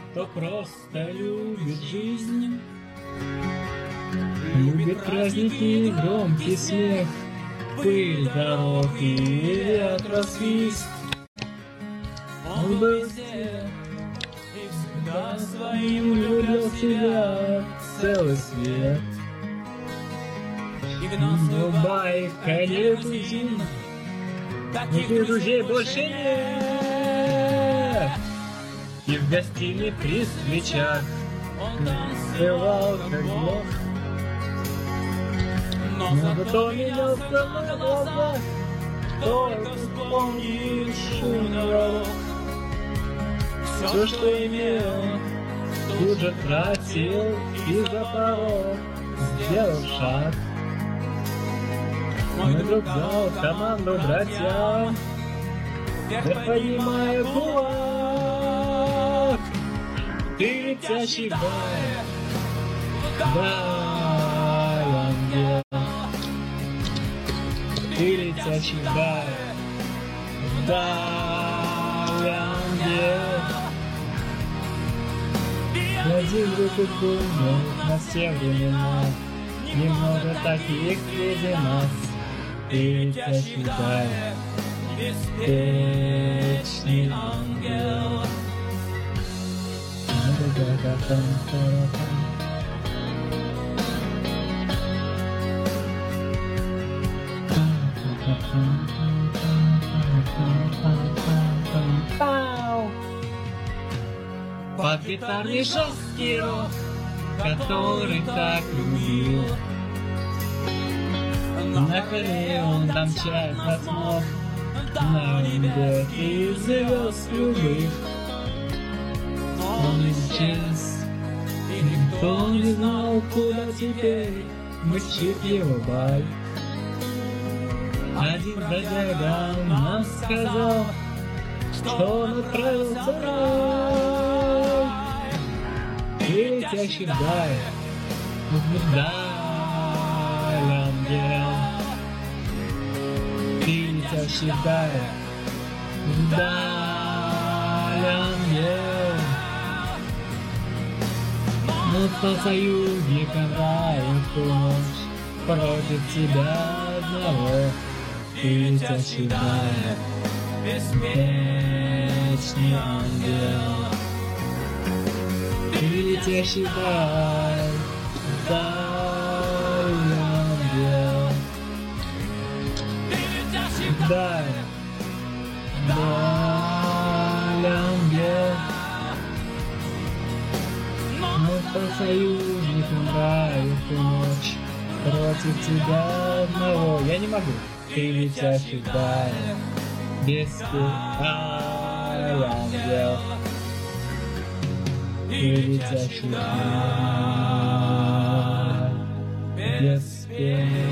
кто просто любит жизнь, любит праздники, громкий смех, пыль дорог и ветросвист. Он был всех и всегда своим любил себя целый свет. И гнал свой байк, конец зим, таких друзей больше нет. И в гостиной при свечах он танцевал как бог. Но зато менялся на глазах, только вспомнит шум дорог. Все, что имел, тут же тратил и за порог сделал шаг. Мой друг дал команду братьям, вверх поднимая кулак. Ты летящий вдаль, вдаль, ангел. Ты летящий вдаль, вдаль, ангел. Один руку думал на все времена, немного таких среди нас. Ты летящий вдаль, беспечный ангел. Под гитарный жесткий рок, который так любил. На коре он домчает от ног, на небе и звезд любых. Он исчез, и никто не знал, куда теперь мчит его байк. Один бродяга нам сказал, что он отправился в рай. Ты летящий вдаль, вдаль, ангел. Ты летящий вдаль, вдаль, ангел. Но по союзникам раю в ночь против тебя одного. Ты летящий вдаль, беспечный ангел. Ты летящий вдаль, вдаль, ангел. Вдаль, вдаль, ангел. Мы по союзникам раю в ночь против тебя одного. Я не могу. Ты летящий вдаль, беспечный ангел. Ты летящий вдаль, беспечный